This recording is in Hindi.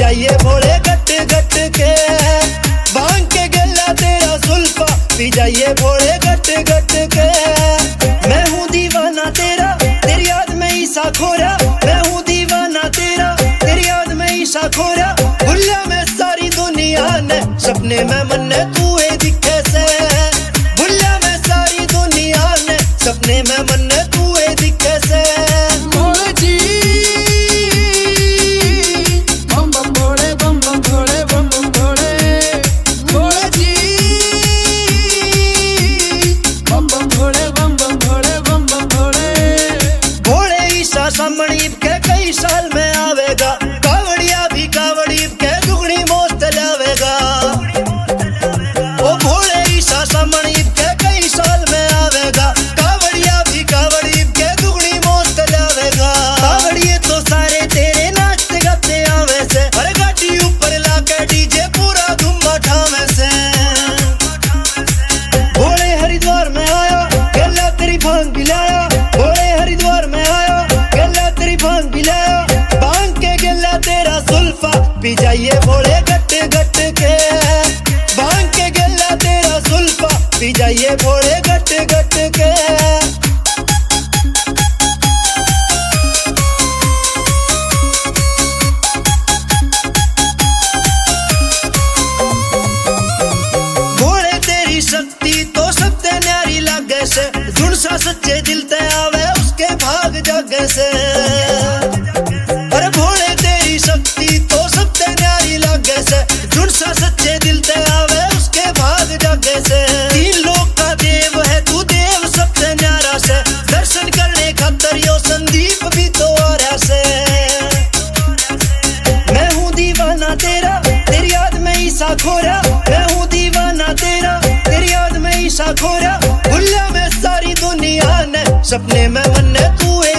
जाइए भोले गट गट के, भांग के गला तेरा सुल्फा पी जाइए भोले गट गट के। मैं हूँ दीवाना तेरा, तेरी याद में ईसा खोरा, मैं हूँ दीवाना तेरा, तेरी याद में ईसा खोरा। भुल्ला में सारी दुनिया ने, सपने में मन्ने तू है दिखे से, भुल्ला में सारी दुनिया ने, सपने में मन्ने तू है दिखे से। मणिब के कई साल में आवेगा, कावड़िया भी कावड़ीब के दुगनी मौत लावेगा। ओ भोले ईसा मणिब के कई साल में आवेगा, कावड़िया भी कावड़ीब के दुगनी मौत लावेगा। कावड़िए तो सारे तेरे नाचते गाते आवे से, अरे गाड़ी ऊपर लाके डीजे पूरा धूम मचावे से। भोले हरिद्वार में आया, गला तेरी भांग पिलाया, भोले हरिद्वार में आया, भांग पिलाया, भांग के गला तेरा सुल्फा पी जाइए भोले गट गट के, भांग के गला तेरा सुल्फा पी जाइए भोले गट गट के। भोले तेरी शक्ति तो सबसे न्यारी लागे से, जुड़ सा सच्चे दिल ते आवे उसके भाग जागे से। अरे भोले तेरी शक्ति तो सबसे न्यारी लागे से, जुड़ सा सच्चे दिल ते आवे उसके भाग जागे से। तीन लोक का देव है तू देव सबसे न्यारा से, दर्शन करने खातर यो संदीप भी तो आ रहा से। मैं हूँ दीवाना तेरा, तेरी याद में ईसा खोरा, मैं हूँ दीवाना तेरा, तेरी याद में ईसा खोरा। भुल्ला में सारी दुनिया ने, सपने में मन्ने तू है